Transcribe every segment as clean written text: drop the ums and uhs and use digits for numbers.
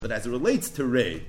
But as it relates to raid,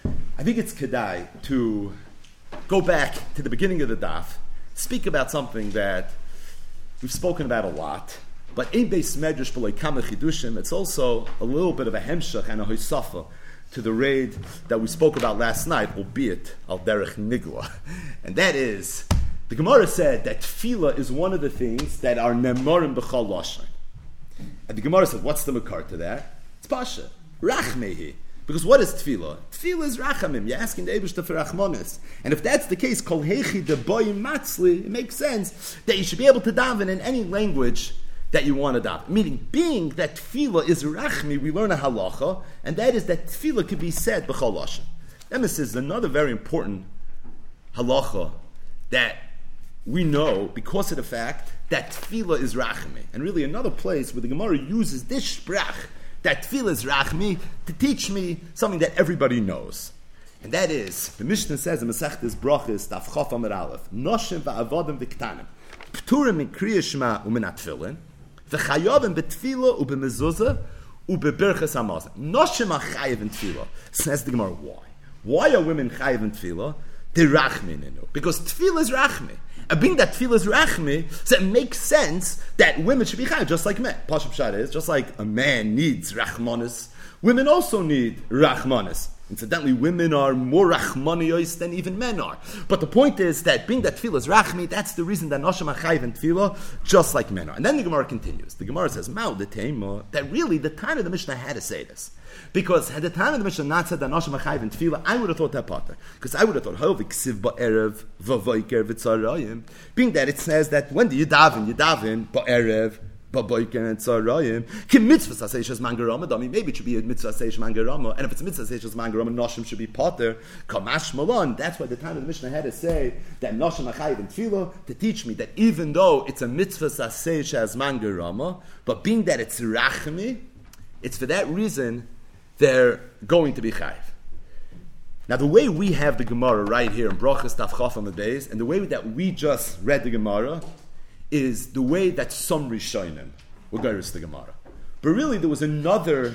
I think it's kedai to go back to the beginning of the daf, speak about something that we've spoken about a lot, but in Beis Medrash b'loy kama chidushim, it's also a little bit of a hemshach and a hosafa to the raid that we spoke about last night, albeit al derech nigla. And that is, the Gemara said that tefillah is one of the things that are nemorim b'chal lashon. And the Gemara said, what's the makar to that? It's pasha, rachmehi. Because what is tefillah? Tefillah is rachamim. You're asking the Eibishter for rachmanis. And if that's the case, kol hechi de boy matzli, it makes sense that you should be able to daven in any language that you want to daven. Meaning, being that tefillah is rachmi, we learn a halacha, and that is that tefillah can be said b'chol lashon. This is another very important halacha that we know because of the fact that tefillah is rachmi. And really another place where the Gemara uses this sprach, that tefillah is rachmi, to teach me something that everybody knows. And that is, the Mishnah says in Masechtas Brachos, Daf Chaf Amud Aleph, Noshim va'avodim v'ktanim, p'turim min kriyas shema u'min atfilin, v'chayovim b'tefillah u'b'mezuzah u'b'birchas hamazon. Noshim are chayav in tefillah. Says the Gemara, why? Why are women chayav in tefillah? They're rachmi ninu. Because tefillah is rachmi. And being that tefillah is rachmi, so it makes sense that women should be chayav, just like men. Pashup Pshat is, just like a man needs rachmanis, women also need rachmanis. Incidentally, women are more rachmaniyos than even men are. But the point is that being that tefillah is rachmi, that's the reason that noshim achayiv in tefillah, just like men are. And then the Gemara continues. The Gemara says, Ma'u the tema, that really the time of the Mishnah had to say this. Because had the time of the Mishnah not said that noshim achayiv in tefillah, I would have thought that part. Because I would have thought, Hovi ksiv ba'erev v'voiker v'tzarayim, being that it says that when do you daven ba'erev, Baboiken and Tzarayim. Kim mitzvah saseishas mangarama dami. Maybe it should be a mitzvah seish mangarama, and if it's a mitzvah saseishas mangarama, noshim should be potter. Kamash malon. That's why the time of the Mishnah had to say that noshim achayiv in tefillah to teach me that even though it's a mitzvah saseishas mangarama, but being that it's rachmi, it's for that reason they're going to be chayiv. Now, the way we have the Gemara right here in Brachos Daf Chaf Amud Beis, and the way that we just read the Gemara, is the way that some Rishonim were geiros the Gemara. But really, there was another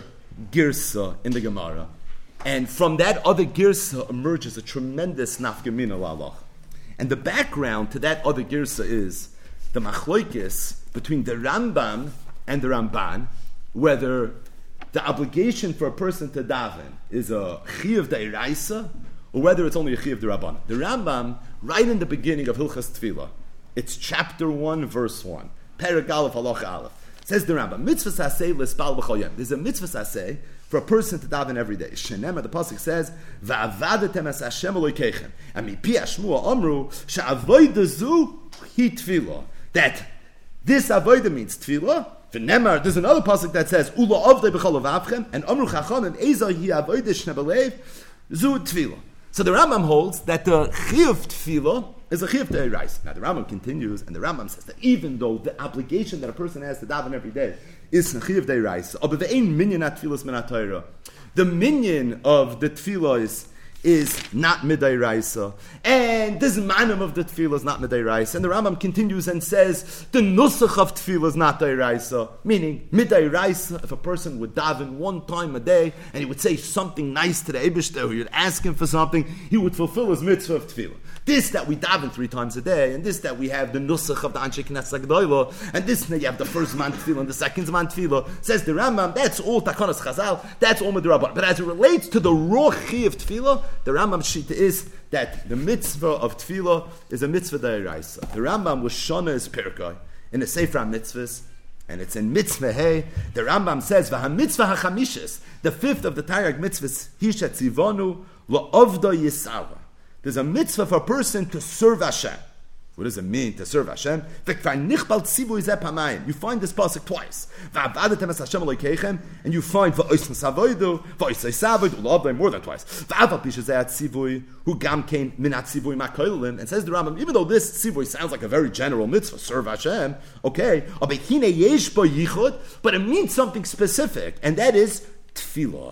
girsa in the Gemara, and from that other girsa emerges a tremendous nafgamina lalach. And the background to that other girsa is the machloikis between the Rambam and the Ramban, whether the obligation for a person to daven is a chiyuv d'iraisa, or whether it's only a chiyuv d'rabbanan. The Rambam, right in the beginning of Hilchas Tefillah, it's chapter 1, verse 1. Perek Aleph, Halacha Aleph. Says the Rambam, mitzvah saseh l'spal b'chol yom. There's a mitzvah saseh for a person to daven every day. Shenem, the pasuk says, va'avadetem es Hashem Elokeichem. And mipi hashmua amru, she'avoida zu hi tefillah. That this avoida means tefillah. V'nemar, there's another pasuk that says, ula avdei b'chol avavchem, and amru chachamim, eza hi avoida shnebelev zu tefillah. So the Rambam holds that the chiyuv tefillah is a chiyuv d'oraisa. Now the Rambam continues, and the Rambam says that even though the obligation that a person has to daven every day is a chiyuv d'oraisa, but the ein minyan at tefillas min ha-Torah, the minyan of the tefillah is not midayraisa, and the zmanim of the tefillah is not midayraisa. And the Rambam continues and says the nusach of tefillah is not dayraisa, meaning midayraisa. If a person would daven one time a day and he would say something nice to the Eibishter, or you'd ask him for something, he would fulfill his mitzvah of tefillah. This that we daven 3 times a day, and this that we have the nusach of the Anshe Knesset Gdoila, and this that you have the first man tefillah and the second man tefillah, says the Rambam, that's all takanas chazal, that's all midrabanan. But as it relates to the raw chi of tefillah, the Rambam shita is that the mitzvah of tefillah is a mitzvah d'oraisa. The Rambam was shana is pirkai in the Sefer HaMitzvahs, and it's in mitzvah hey. The Rambam says v'hamitzvah hachamishis, the 5th of the Taryag mitzvahs, hishat tzivonu la'avda yisava. There's a mitzvah for a person to serve Hashem. What does it mean to serve Hashem? You find this pasuk twice. And you find more than twice. And says the Rambam, even though this tzivui sounds like a very general mitzvah, serve Hashem, okay, but it means something specific, and that is tefillah.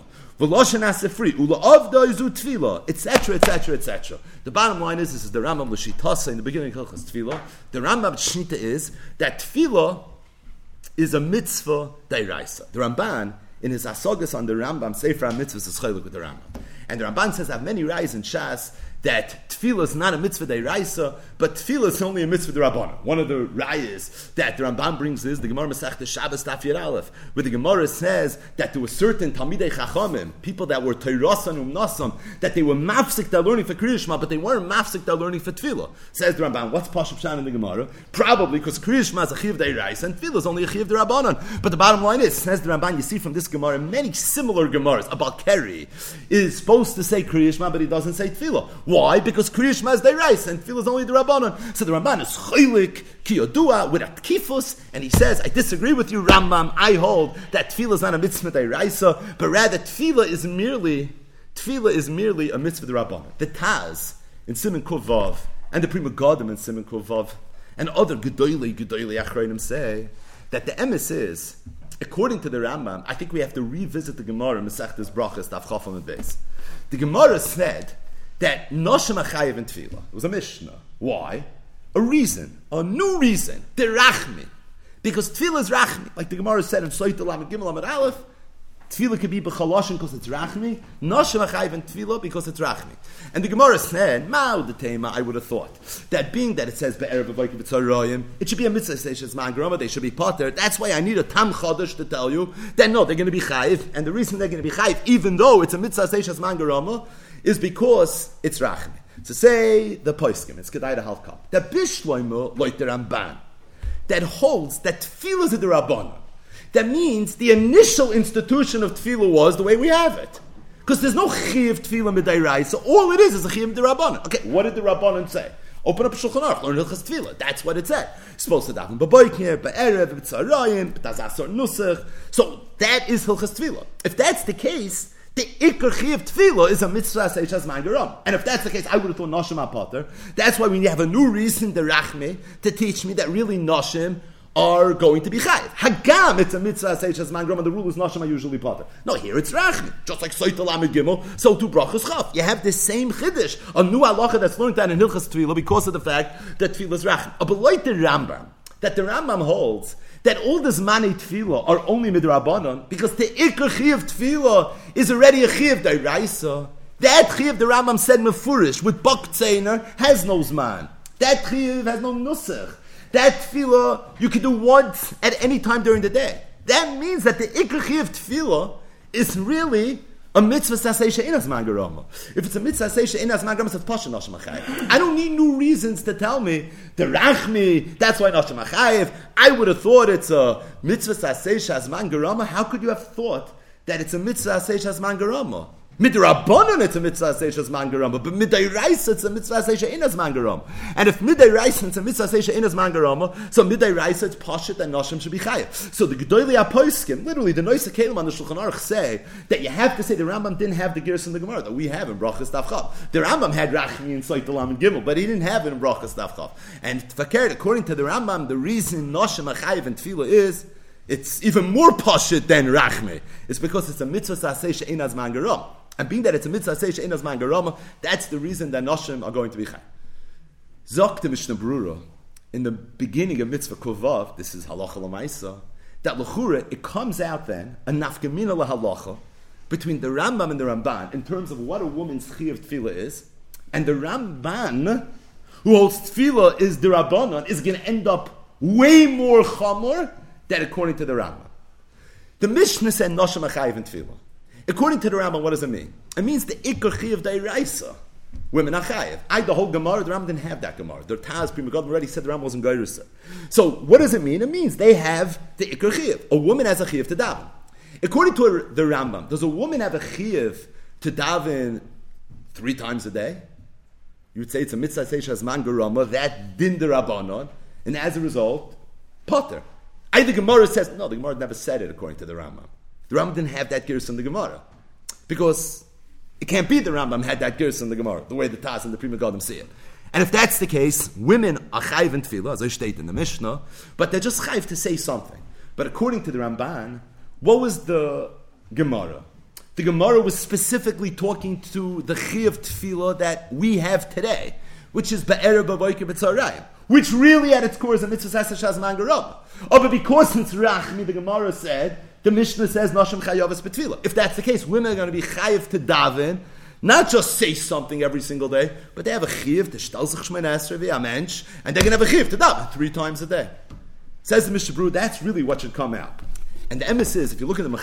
Etc., etc., etc. The bottom line is, this is the Rambam L'shitasa in the beginning of Hilchas Tefillah. The Rambam Shnita is that tefillah is a mitzvah d'oraisa. The Ramban in his Asagas on the Rambam, Sefer HaMitzvahs is chaylik with the Rambam. And the Ramban says, I have many rayas in Shas, that tefillah is not a mitzvah deiraisa, but tefillah is only a mitzvah derabbanan. One of the rayas that the Ramban brings is the Gemara Masechta Shabbos Daf Yud Aleph, where the Gemara says that there were certain Talmidei Chachamim, people that were Teirasan Umnasam, that they were mafsik their learning for Kriya Shema, but they weren't mafsik their learning for tefillah. Says the Ramban, what's Pashup Shan in the Gemara? Probably because Kriya Shema is a chiv deiraisa and tefillah is only a chiv derabbanan. But the bottom line is, says the Ramban, you see from this Gemara, many similar Gemaras about Keri is supposed to say Kriya Shema, but he doesn't say tefillah. Why? Because Kriya Shema is deiraisa and tefillah is only the Rabbanon. So the Ramban is chaylik kiyodua with atkifus, and he says, I disagree with you, Rambam. I hold that tefillah is not a mitzvah deiraisa, but rather tefillah is merely a mitzvah derabbanan. The Taz in Siman Kuf Vav and the Prima Gadim in Siman Kuf Vav and other gedolei achronim say that the emes is, according to the Rambam, I think we have to revisit the Gemara Masechtas Brachas Daf Chaf Amud Beis. The Gemara said that Noshim Achayev in Tefillah. It was a Mishnah. Why? A reason. A new reason. The Rachmi. Because Tefillah is Rachmi. Like the Gemara said in Soita Lamed Gimel Amud Aleph, Tefillah could be B'chaloshin because it's Rachmi. Noshim Achayev in Tefillah because it's Rachmi. And the Gemara said, Ma'u the Tema, I would have thought, that being that it says Be'erev V'Vaykim B'Tzarayim, it should be a mitzvah station, Man Grama, they should be potter. That's why I need a Tam Chodesh to tell you that no, they're going to be Chayiv. And the reason they're going to be Chayiv, even though it's a mitzvah station, Man Grama, is because it's Rachmi. So say the Poiskim, it's Kedai the Halkal. The Bishloimo, like the Ramban, that holds that Tefillah is the Rabbanon. That means the initial institution of Tefillah was the way we have it. Because there's no Chiv Tefillah Midayrai, so all it is a Chiv D'Rabbanon. Okay, what did the Rabbanon say? Open up Shulchan Aruch, learn Hilchas Tefillah. That's what it said. You're supposed to daven b'boiker, b'erev, b'tzarayim, b'tazasor nusach. So that is Hilchas Tefillah. If that's the case, the Iker Chiv Tefillah is a mitzvah seishas mangaram. And if that's the case, I would have thought Noshim HaPater. That's why we have a new reason, the Rachme, to teach me that really Noshim are going to be chayiv. Hagam, it's a mitzvah seishas mangaram, and the rule is Noshim are usually Pater. No, here it's Rachme. Just like Soita Lamed Gimel, so too Brachas Chaf. You have the same chiddush, a new halacha that's learned down in Hilchas Tefillah because of the fact that Tefillah is Rachme. But like the Rambam, that the Rambam holds that all this Manei Tefillah are only midrabanan because the Iker Chiv Tefillah is already a Chiv D'Oraisa. That Chiv the Rambam said mefurish with Bak Tzeiner has no Zman. That Chiv has no Nusach. That Tefillah you can do once at any time during the day. That means that the Iker Chiv Tefillah is really a mitzvah sasei she'inas mangarama. If it's a mitzvah sasei she'inas mangarama, it's pasha noshim achayev. I don't need new reasons to tell me the rachmi. That's why noshim achayev. I would have thought it's a mitzvah sasei she'inas mangarama. How could you have thought that it's a mitzvah sasei she'inas mangarama? Midrabanan it's a mitzvah seishas mangarama, but midayraisa it's a mitzvah seisha inas mangarama. And if midayraisa it's a mitzvah seisha inas mangarama, so midayraisa it's pashit and noshim should be chayav. So the gedolei apoiskim, literally the noisa kelim on the Shulchan Aruch say that you have to say the Rambam didn't have the gears in the Gemara that we have in Brachas Daf Chav. The Rambam had Rachmi in Soita Lamed Gimel, but he didn't have it in Brachas Daf Chav. And fakert, according to the Rambam, the reason noshim achayav and tefillah is it's even more pashit than Rachmi. It's because it's a mitzvah seisha inas mangarama. And being that it's a mitzvah seisha inas mangarama, that's the reason that noshim are going to be chay. Zok the Mishnah Berurah in the beginning of mitzvah kuvav, this is halacha l'maisa, that l'chura it comes out then a nafkamina lahalacha between the Rambam and the Ramban in terms of what a woman's chiyuv tefillah is, and the Ramban who holds tefillah is the Rabbanon is going to end up way more chamor than according to the Rambam. The Mishnah said noshim achayiv in tefillah. According to the Rambam, what does it mean? It means the Iker Chiv D'Oraisa. Women are chayiv. The whole Gemara, the Rambam didn't have that Gemara. The Taz, Prima Gadim already said the Rambam wasn't Geirusah. So, what does it mean? It means they have the Iker Chiv. A woman has a Chiv to daven. According to the Rambam, does a woman have a Chiv to daven 3 times a day? You would say it's a mitzvah seishas mangarama, that din the Rabbanon, and as a result, potter. The Gemara says, no, the Gemara never said it according to the Rambam. The Rambam didn't have that gerus in the Gemara. Because it can't be the Rambam had that gerus in the Gemara, the way the Taz and the Prima Gadim see it. And if that's the case, women are chayiv in tefillah, as I state in the Mishnah, but they're just chayiv to say something. But according to the Ramban, what was the Gemara? The Gemara was specifically talking to the chiyuv tefillah that we have today, which is ba'erev b'voiker b'tzarayim, which really at its core is a mitzvah saseh shaz mangarama. But because it's rachmi, the Gemara said, the Mishnah says Nashim Chayavas B'Tfilah. If that's the case, women are going to be chayav to daven, not just say something every single day, but they have a chiv to shtal sich shmona esrei v'amensh, and they're going to have a chiv to daven 3 times a day. Says the Mishnah Berurah, that's really what should come out. And the emes is, if you look at the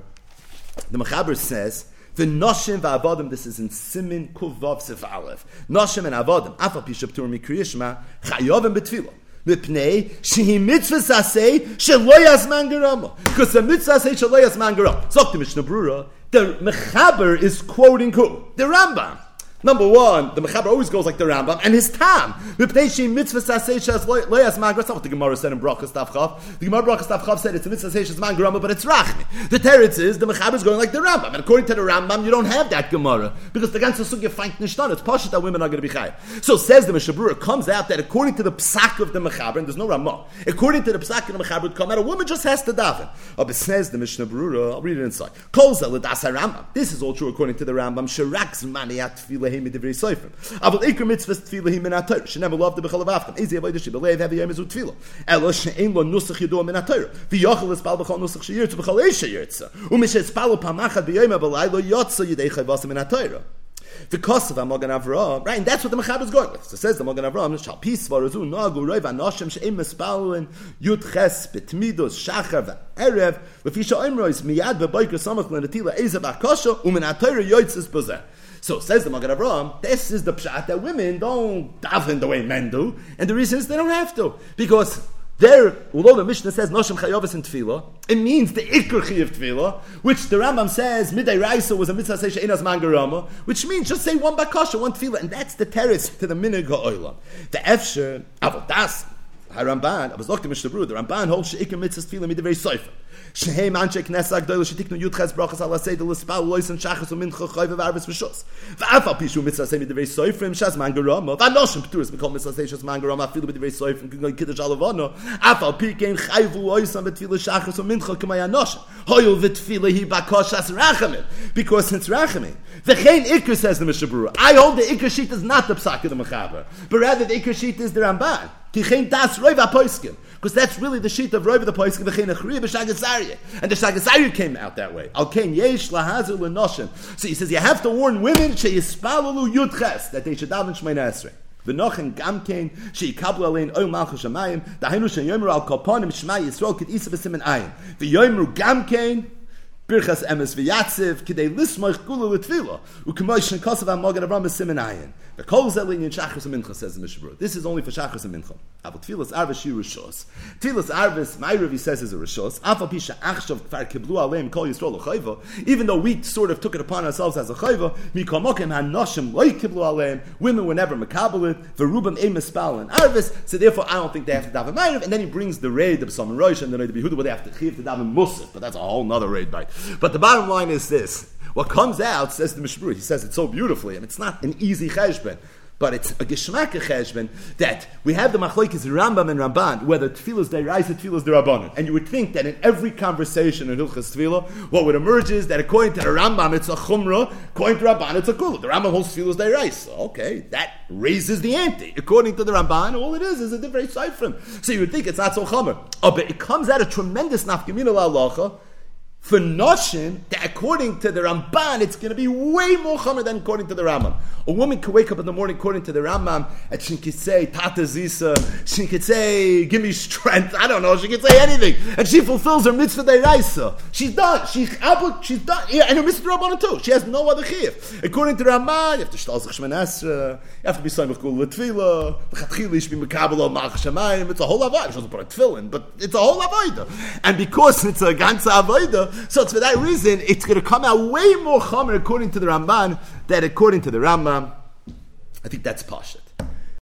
Mechaber says, the Noshim v'Avodim, this is in Simin Kuvav Sif Aleph. Noshim and Avodim, Afal Pishab Tur Mikriyishma, Chayovim B'Tfilah. Mipnei shehi mitzvah sasei shelo yasman gerama. Because the mitzvah sasei shelo yasman gerama. So the Mishnah Berurah, the Mechaber is quoting who? The Rambam. Number one, the Mechaber always goes like the Rambam, and his Tam. Mipnei shehi mitzvah sasei shelo yasman gerama. That's not what the Gemara said in Brachas Daf Chav. The Gemara Brachas Daf Chav said it's a mitzvah sasei shelo yasman gerama, but it's rachmi. The teretz is the Mechaber is going like the Rambam, and according to the Rambam, you don't have that Gemara because the ganze sugya finds nicht done. It's pashut that women are going to be chayav. So says the Mishnah Berurah, it comes out that according to the psak of the Mechaber, and there's no Ramah, according to the psak of the Mechaber, it come out a woman just has to daven. But says the Mishnah Berurah, I'll read it inside. Kol zel das Rambam. This is all true according to the Rambam. Shirak zmaniyat tefillah midivrei sofer. Aval ikar mitzvahs tefillah min haTorah. Shenever loved the bechol avavtam. Ezi avodah shebelev heavy yom ezu tefillah. Elo she'ein lo nusach yedua min haTorah. V'yochel espal bechol nusach sheyirtzu bechol eisha yirtza. U'mishe espalo pamachad b'yom avalai lo yotza yidei chayvasa min haTorah. Because of Magen Avraham, right? And that's what the Mechaber is going with. So it says the Magen Avraham, Shal Pis Varazu Nagu Roiv Anoshim She'im Mespalin Yud Ches Betmidos Shachar VeErev V'fisha Oimrois Miyad VeBoiker Samach L'Natila Ezev Akosha U'min HaTorah Yotzes Bozeh. So says the Magen Avraham, this is the pshat that women don't daven the way men do, and the reason is they don't have to, because there, although the Mishnah says Noshim Chayovas in Tefillah, it means the Iker Chi of Tefillah, which the Rambam says Midday Raisa was a mitzvah say She'enas Man Gerama, which means just say one Bakasha, one Tefillah, and that's the terrace to the Minig HaOlam. The Efsher, Avodas, HaRamban, I was looking at Mishnah Berurah, the Ramban holds She'ikar mitzvahs Tefillah Midday Sofer. Shehem Anshe Knesset Agdola Shetiknu Yudches Brachas Ala Seder L'Spal Lois and Shachas U'Mincha Chayv V'Arvis V'Shus V'Afal Pishu Mitzvah Say Midivei Soifrim Shas Man Gerama V'Anoshim P'turis B'Kol Mitzvah Say Shas Man Gerama Afilu Midivei Soifrim K'Goy Kiddush Alavano Afal Pikein Chayv Lois and B'Tfilah Shachas U'Mincha K'May Anoshim Hoyul V'Tfilah Hi B'Koshas Rachamim, because it's Rachamim. V'chein Iker, says the Mishnah Berurah. I hold the Iker sheet is not the Psak of the Mechaber, but rather the Iker sheet is the Ramban. Kichein Das Roiv HaPoiskim, because that's really the sheet of Roiv HaPoiskim. V'chein Echriya B'Shagasarya, and the Shagasarya came out that way. Al Kein Yesh Lahazer L'Noshim. So he says you have to warn women sheyispalalu Yudches that they should daven Shmona Esrei. V'nochen gamkein sheikablu alein oil malchus shamayim dahinu sheyomer al kolponim shma Yisrael kid isa v'simen ayin v'yomer gamkein birchas emes v'yatziv kidei lismoich gula l'tfila u'kemoy shenkosav ha'mogen avram v'simen ayin v'kol zelin yin shachas u'mincha, says the Mishnah Berurah. This is only for shachas u'mincha. Avot tfilas arvis shi rishos. Tfilas arvis, my Rav says, is a rishos. Afal pisha achshav kfar kiblu aleim kol Yisrael l'chayva. Even though we sort of took it upon ourselves as a chayva, mikol mokem ha'noshim loy kiblu aleim. Women were never makabelit. V'rubam ein mespal arvis. So therefore, I don't think they have to daven ma'ariv. And then he brings the raid of Psalm Rosh and the raid of Yehuda, where they have to chiv to daven musaf. But that's a whole nother raid bite. But the bottom line is this. What comes out, says the Mishnah Berurah, he says it so beautifully, and it's not an easy cheshbon, but it's a geschmacke cheshbon, that we have the machlokes Rambam and Ramban, whether tefillah is deraisa, tefillah is derabbanan. And you would think that in every conversation in Hilchas Tefillah, what would emerge is that according to the Rambam it's a chumrah, according to Ramban it's a kula. The Rambam holds tefillah is deraisa. Okay, that raises the ante. According to the Ramban, all it is a different seifrim. So you would think it's not so chumrah. Oh, but it comes out a tremendous nafkamina la'alacha, for Noshim, that according to the Ramban, it's going to be way more chomer than according to the Rambam. A woman could wake up in the morning according to the Rambam, and she could say, Tata Zisa, she could say, give me strength, I don't know, she could say anything, and she fulfills her mitzvah deraisa. She's done, she's done, yeah, and her mitzvah Rabbanan too. She has no other chiyuv. According to the Rambam, you have to shtal sich shmona esrei, you have to be soymech kula l'tefillah, l'chatchila you should be mekabel al malchus shamayim. It's a whole avodah. She doesn't put a tefillin, but it's a whole avodah. And because it's a ganze avodah, so it's for that reason, it's going to come out way more chomer according to the Ramban than according to the Rambam. I think that's pashut.